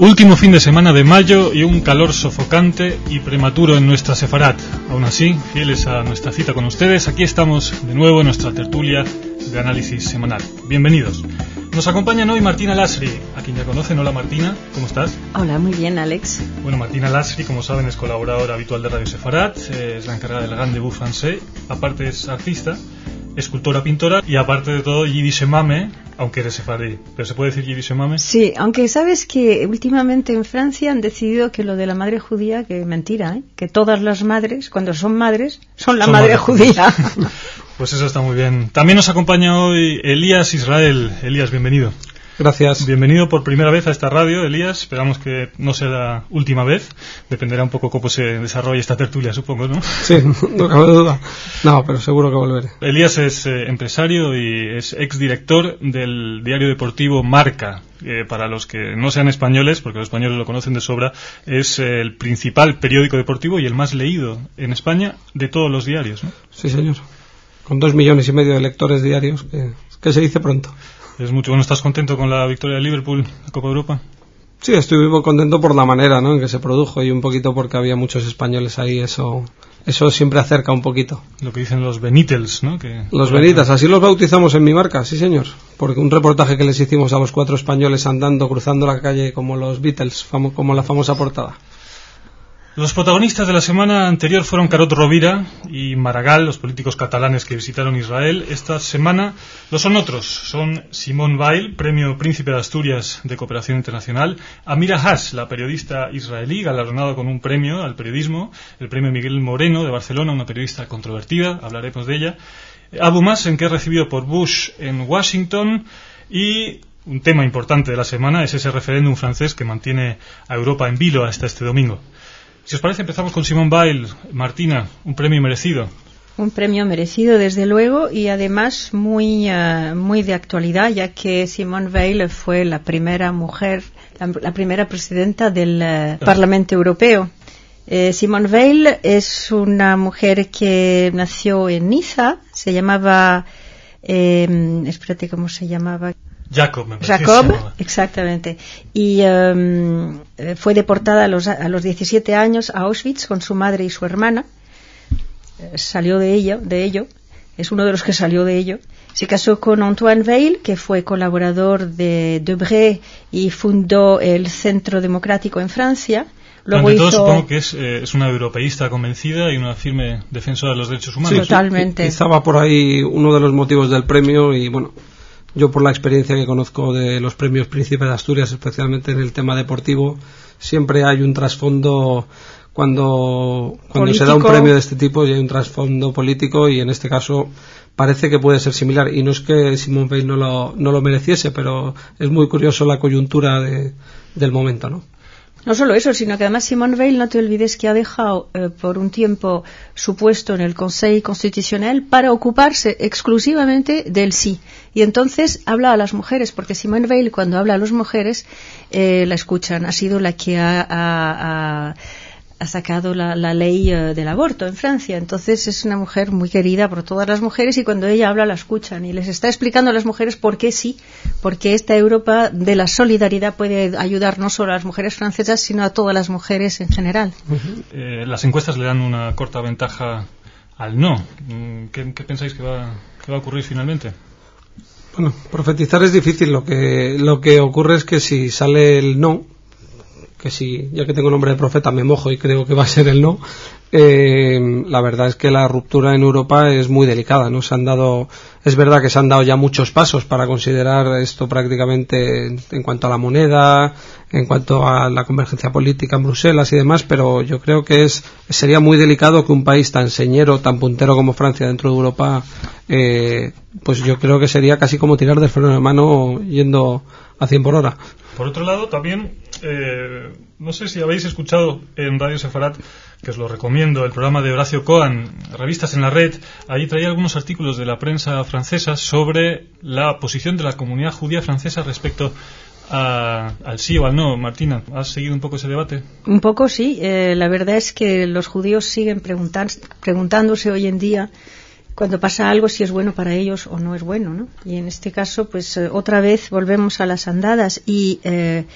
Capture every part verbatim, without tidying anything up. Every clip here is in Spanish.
Último fin de semana de mayo y un calor sofocante y prematuro en nuestra Sefarat. Aún así, fieles a nuestra cita con ustedes, aquí estamos de nuevo en nuestra tertulia de análisis semanal. Bienvenidos. Nos acompañan hoy Martina Lasri, a quien ya conocen. Hola Martina, ¿cómo estás? Hola, muy bien, Alex. Bueno, Martina Lasri, como saben, es colaboradora habitual de Radio Sefarat, es la encargada del Rendez-vous Français, aparte es artista, escultora, pintora y aparte de todo Yiddish Mame, aunque eres sefardí. ¿Pero se puede decir Yiddish Mame? Sí, aunque sabes que últimamente en Francia han decidido que lo de la madre judía, que mentira, ¿eh? Que todas las madres, cuando son madres, son la son madre, madre judía. Pues eso está muy bien. También nos acompaña hoy Elías Israel. Elías, bienvenido. Gracias. Bienvenido por primera vez a esta radio, Elías. Esperamos que no sea la última vez. Dependerá un poco cómo se desarrolle esta tertulia, supongo, ¿no? Sí, no cabe duda. No, pero seguro que volveré. Elías es eh, empresario y es exdirector del diario deportivo Marca. Eh, para los que no sean españoles, porque los españoles lo conocen de sobra, es eh, el principal periódico deportivo y el más leído en España de todos los diarios, ¿no? Sí, señor. Con dos millones y medio de lectores diarios, que, que se dice pronto. Es mucho. Bueno, ¿estás contento con la victoria de Liverpool en la Copa de Europa? Sí, estoy muy contento por la manera, ¿no?, en que se produjo y un poquito porque había muchos españoles ahí. Eso eso siempre acerca un poquito. Lo que dicen los Benitels, ¿no? Que los Benitas, así los bautizamos en mi marca, sí señor. Porque un reportaje que les hicimos a los cuatro españoles andando, cruzando la calle como los Beatles, famo, como la famosa portada. Los protagonistas de la semana anterior fueron Carod Rovira y Maragall, los políticos catalanes que visitaron Israel. Esta semana lo son otros. Son Simone Weil, Premio Príncipe de Asturias de Cooperación Internacional; Amira Haas, la periodista israelí, galardonada con un premio al periodismo, el Premio Miguel Moreno de Barcelona, una periodista controvertida, hablaremos de ella; Abu Mazen, que es recibido por Bush en Washington; y un tema importante de la semana es ese referéndum francés que mantiene a Europa en vilo hasta este domingo. Si os parece, empezamos con Simone Weil. Martina, un premio merecido. Un premio merecido, desde luego, y además muy uh, muy de actualidad, ya que Simone Weil fue la primera mujer, la, la primera presidenta del uh, Parlamento Europeo. Eh, Simone Weil es una mujer que nació en Niza, se llamaba, eh, espérate, ¿cómo se llamaba? Jacob, me Jacob, exactamente. Y um, fue deportada a los, a los diecisiete años a Auschwitz con su madre y su hermana. Eh, salió de ello, de ello. Es uno de los que salió de ello. Se casó con Antoine Weil, que fue colaborador de Debré y fundó el Centro Democrático en Francia. Luego Ante hizo... todo, supongo que es, eh, es una europeísta convencida y una firme defensora de los derechos humanos. Sí, totalmente. Estaba por ahí uno de los motivos del premio y, bueno, yo, por la experiencia que conozco de los premios Príncipe de Asturias, especialmente en el tema deportivo, siempre hay un trasfondo cuando, cuando se da un premio de este tipo, y hay un trasfondo político, y en este caso parece que puede ser similar. Y no es que Simone Weil no lo, no lo mereciese, pero es muy curioso la coyuntura de, del momento, ¿no? No solo eso, sino que además Simone Weil, no te olvides que ha dejado eh, por un tiempo su puesto en el Consejo Constitucional para ocuparse exclusivamente del sí. Y entonces habla a las mujeres, porque Simone Weil, cuando habla a las mujeres, eh, la escuchan. Ha sido la que ha, ha, ha, ha sacado la, la ley uh, del aborto en Francia. Entonces es una mujer muy querida por todas las mujeres, y cuando ella habla la escuchan y les está explicando a las mujeres por qué sí, porque esta Europa de la solidaridad puede ayudar no solo a las mujeres francesas, sino a todas las mujeres en general. Uh-huh. Eh, las encuestas le dan una corta ventaja al no. ¿Qué, qué pensáis que va, que va a ocurrir finalmente? Bueno, profetizar es difícil. Lo que, lo que ocurre es que si sale el no, que si, ya que tengo nombre de profeta, me mojo y creo que va a ser el no, eh, la verdad es que la ruptura en Europa es muy delicada, ¿no? Se han dado, es verdad que se han dado ya muchos pasos para considerar esto prácticamente en, en cuanto a la moneda, en cuanto a la convergencia política en Bruselas y demás, pero yo creo que es sería muy delicado que un país tan señero, tan puntero como Francia dentro de Europa, eh, pues yo creo que sería casi como tirar del freno de mano yendo a cien por hora. Por otro lado, también, eh, no sé si habéis escuchado en Radio Sefarat, que os lo recomiendo, el programa de Horacio Cohen, Revistas en la Red. Ahí traía algunos artículos de la prensa francesa sobre la posición de la comunidad judía francesa respecto a, al sí o al no. Martina, ¿has seguido un poco ese debate? Un poco, sí. Eh, la verdad es que los judíos siguen preguntan, preguntándose hoy en día, cuando pasa algo, si es bueno para ellos o no es bueno, ¿no? Y en este caso, pues eh, otra vez volvemos a las andadas y eh,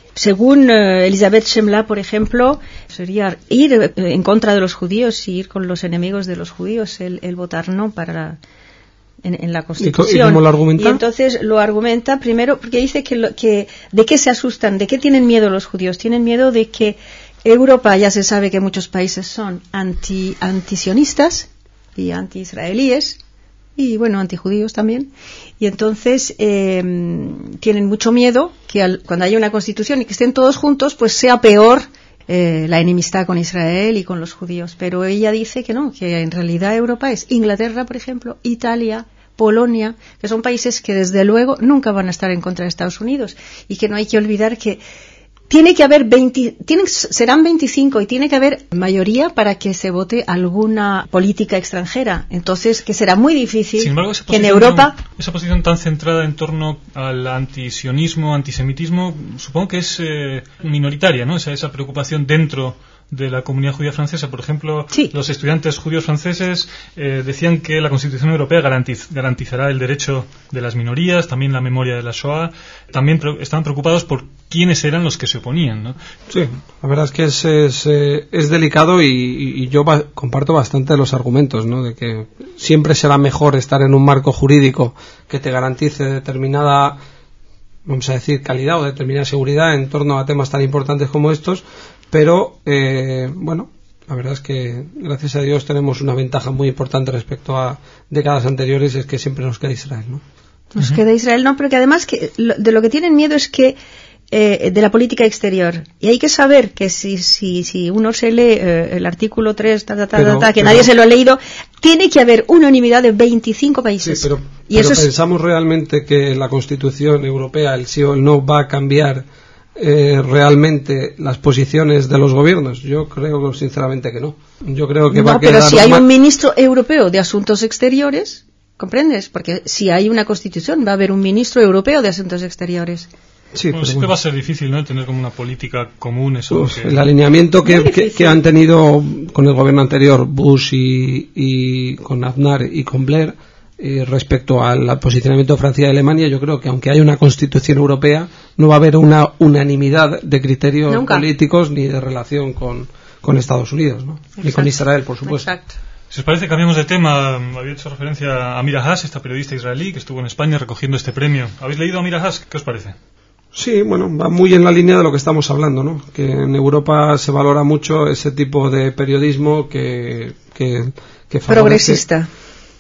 Según uh, Elizabeth Shemla, por ejemplo, sería ir eh, en contra de los judíos y ir con los enemigos de los judíos, el, el votar no para la, en, en la Constitución. ¿Y cómo lo argumenta? Y entonces lo argumenta primero porque dice que, lo, que de qué se asustan, de qué tienen miedo los judíos. Tienen miedo de que Europa, ya se sabe que muchos países son anti antisionistas y anti-israelíes y bueno, antijudíos también, y entonces eh, tienen mucho miedo que al, cuando haya una constitución y que estén todos juntos, pues sea peor eh, la enemistad con Israel y con los judíos. Pero ella dice que no, que en realidad Europa es Inglaterra, por ejemplo, Italia, Polonia, que son países que desde luego nunca van a estar en contra de Estados Unidos, y que no hay que olvidar que tiene que haber veinte, tiene, serán veinticinco y tiene que haber mayoría para que se vote alguna política extranjera. Entonces, que será muy difícil. Sin embargo, esa que en Europa esa posición tan centrada en torno al antisionismo, antisemitismo, supongo que es eh, minoritaria, ¿no? Esa, esa preocupación dentro de la comunidad judía francesa. Por ejemplo, sí. Los estudiantes judíos franceses eh, decían que la Constitución Europea garantiz, garantizará el derecho de las minorías, también la memoria de la Shoah. También pre estaban preocupados por quiénes eran los que se oponían, ¿no? Sí, la verdad es que es, es, es delicado y, y yo ba comparto bastante los argumentos, ¿no? De que siempre será mejor estar en un marco jurídico que te garantice determinada, vamos a decir, calidad o determinada seguridad en torno a temas tan importantes como estos. Pero, eh, bueno, la verdad es que, gracias a Dios, tenemos una ventaja muy importante respecto a décadas anteriores, es que siempre nos queda Israel, ¿no? Nos uh-huh. queda Israel, no, pero que además que lo, de lo que tienen miedo es que eh, de la política exterior. Y hay que saber que si, si, si uno se lee eh, el artículo tres, ta, ta, ta, pero, ta, ta, que pero, nadie se lo ha leído, tiene que haber una unanimidad de veinticinco países. Sí, pero, y pero eso ¿pensamos es... realmente que la Constitución Europea, el sí o el no, va a cambiar Eh, realmente las posiciones de los gobiernos? Yo creo sinceramente que no. Yo creo que no, va a quedar. Pero si hay un ministro europeo de Asuntos Exteriores, ¿comprendes? Porque si hay una constitución va a haber un ministro europeo de Asuntos Exteriores. Sí, bueno, siempre bueno. va a ser difícil, ¿no? Tener como una política común eso. Pues que... El alineamiento que, que, que han tenido con el gobierno anterior, Bush y, y con Aznar y con Blair, Eh, respecto al posicionamiento de Francia y Alemania, yo creo que aunque haya una constitución europea, no va a haber una unanimidad de criterios Nunca. políticos ni de relación con, con Estados Unidos, ¿no? Ni con Israel, por supuesto. Exacto. Si os parece, cambiamos de tema. Había hecho referencia a Amira Haas, esta periodista israelí que estuvo en España recogiendo este premio. ¿Habéis leído a Amira Haas? ¿Qué os parece? Sí, bueno, va muy en la línea de lo que estamos hablando, ¿no? Que en Europa se valora mucho ese tipo de periodismo que, que, que favorece... Progresista.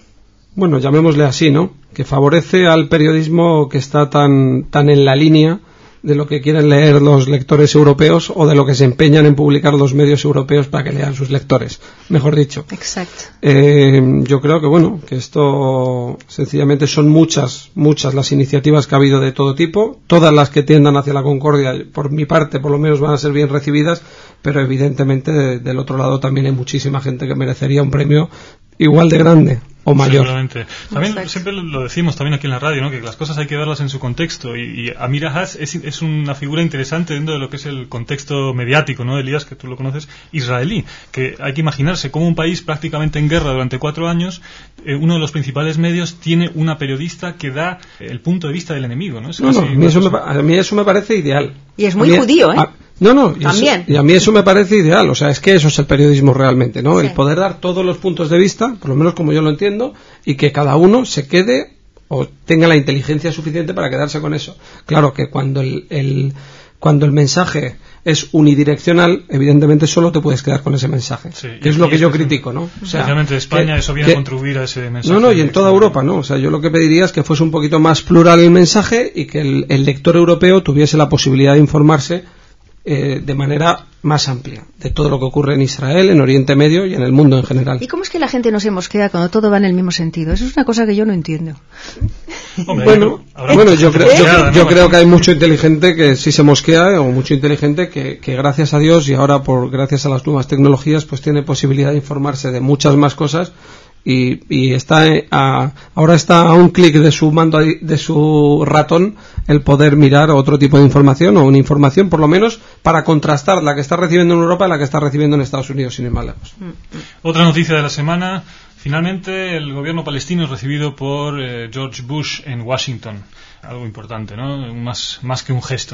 Bueno, llamémosle así, ¿no? Que favorece al periodismo que está tan, tan en la línea de lo que quieren leer los lectores europeos o de lo que se empeñan en publicar los medios europeos para que lean sus lectores, mejor dicho. Exacto. Eh, yo creo que, bueno, que esto sencillamente son muchas, muchas las iniciativas que ha habido de todo tipo, todas las que tiendan hacia la concordia, por mi parte, por lo menos van a ser bien recibidas, pero evidentemente de, del otro lado también hay muchísima gente que merecería un premio igual de grande o mayor. Seguramente. También Exacto. Siempre lo decimos también aquí en la radio, ¿no? Que las cosas hay que verlas en su contexto, y, y Amira Haas es, es una figura interesante dentro de lo que es el contexto mediático, ¿no? Elías, que tú lo conoces, israelí, que hay que imaginarse cómo un país prácticamente en guerra durante cuatro años, eh, uno de los principales medios tiene una periodista que da el punto de vista del enemigo, ¿no? Es no, no, a, mí eso me, a mí eso me parece ideal. Y es muy mí, judío, ¿eh? A, No, no, y, También. Eso, y a mí eso me parece ideal, o sea, es que eso es el periodismo realmente, ¿no? Sí. El poder dar todos los puntos de vista, por lo menos como yo lo entiendo, y que cada uno se quede o tenga la inteligencia suficiente para quedarse con eso. Claro que cuando el, el cuando el mensaje es unidireccional, evidentemente solo te puedes quedar con ese mensaje, sí, que es lo que yo critico, ¿no? O sea, especialmente en España que, eso viene que, a contribuir a ese mensaje. No, no, y en toda Europa, ¿no? O sea, yo lo que pediría es que fuese un poquito más plural el mensaje y que el, el lector europeo tuviese la posibilidad de informarse Eh, de manera más amplia de todo lo que ocurre en Israel, en Oriente Medio y en el mundo en general. ¿Y cómo es que la gente no se mosquea cuando todo va en el mismo sentido? Eso es una cosa que yo no entiendo. Hombre, bueno, bueno yo, creo, yo, yo creo que hay mucho inteligente que sí se mosquea, o mucho inteligente que, que gracias a Dios y ahora por gracias a las nuevas tecnologías pues tiene posibilidad de informarse de muchas más cosas. Y, y está a, ahora está a un clic de su mando, de su ratón, el poder mirar otro tipo de información o una información por lo menos para contrastar la que está recibiendo en Europa y la que está recibiendo en Estados Unidos, sin ir más lejos. Otra noticia de la semana: finalmente el gobierno palestino es recibido por eh, George Bush en Washington. Algo importante, ¿no? Más, más que un gesto.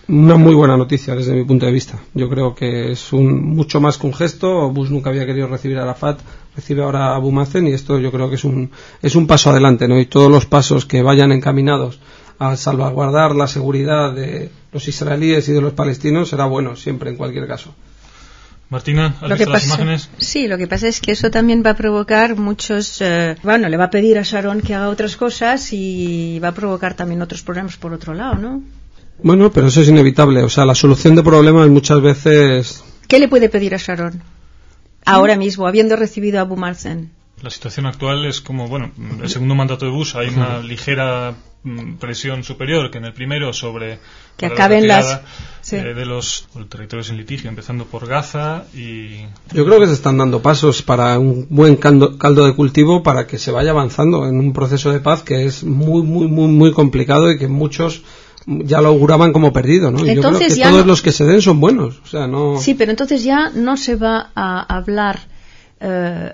Una muy buena noticia desde mi punto de vista. Yo creo que es un mucho más que un gesto. Bush nunca había querido recibir a Arafat, recibe ahora a Abu Mazen, y esto yo creo que es un es un paso adelante, ¿no? Y todos los pasos que vayan encaminados a salvaguardar la seguridad de los israelíes y de los palestinos será bueno siempre, en cualquier caso. Martina, ¿has lo visto que las pasa, imágenes? Sí, lo que pasa es que eso también va a provocar muchos... Eh, bueno, le va a pedir a Sharon que haga otras cosas y va a provocar también otros problemas por otro lado, ¿no? Bueno, pero eso es inevitable. O sea, la solución de problemas muchas veces... ¿Qué le puede pedir a Sharon ahora mismo, habiendo recibido a Abu Mazen? La situación actual es como, bueno, el segundo mandato de Bush hay una ligera presión superior que en el primero sobre que acaben la las sí. eh, de los territorios en litigio, empezando por Gaza. Y yo creo que se están dando pasos para un buen caldo, caldo de cultivo para que se vaya avanzando en un proceso de paz que es muy muy muy muy complicado y que muchos ya lo auguraban como perdido, ¿no? Y yo creo que todos no... los que se den son buenos, o sea, no. Sí, pero entonces ya no se va a hablar eh,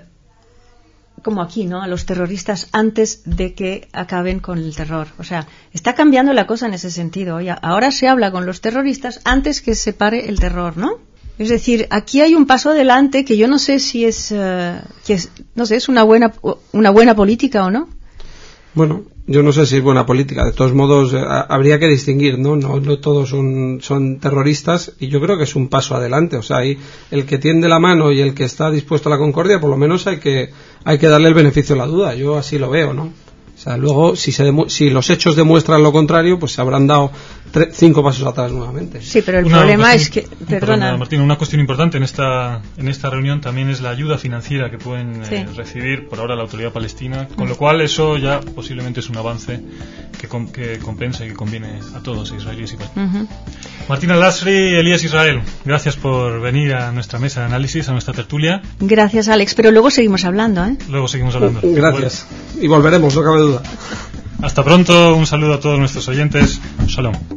como aquí, ¿no? A los terroristas antes de que acaben con el terror. O sea, está cambiando la cosa en ese sentido. Ya, ahora se habla con los terroristas antes que se pare el terror, ¿no? Es decir, aquí hay un paso adelante que yo no sé si es, uh, que es no sé, es una buena una buena política o no. Bueno, yo no sé si es buena política. De todos modos, eh, habría que distinguir, ¿no? No, no todos son, son terroristas, y yo creo que es un paso adelante. O sea, hay el que tiende la mano y el que está dispuesto a la concordia, por lo menos hay que hay que darle el beneficio de la duda. Yo así lo veo, ¿no? O sea, luego, si, se demu- si los hechos demuestran lo contrario, pues se habrán dado tre- cinco pasos atrás nuevamente. Sí, pero el una problema cuestión, es que... Perdona. Perdona, Martín, una cuestión importante en esta en esta reunión también es la ayuda financiera que pueden sí. eh, recibir por ahora la autoridad palestina, con lo cual eso ya posiblemente es un avance que, com- que compensa y que conviene a todos, a israelíes y palestinos. Uh-huh. Martín Al-Asri, Elías Israel, gracias por venir a nuestra mesa de análisis, a nuestra tertulia. Gracias, Alex, pero luego seguimos hablando, ¿eh? Luego seguimos hablando. Gracias. Bueno. Y volveremos, no cabe duda. Hasta pronto, un saludo a todos nuestros oyentes. Shalom.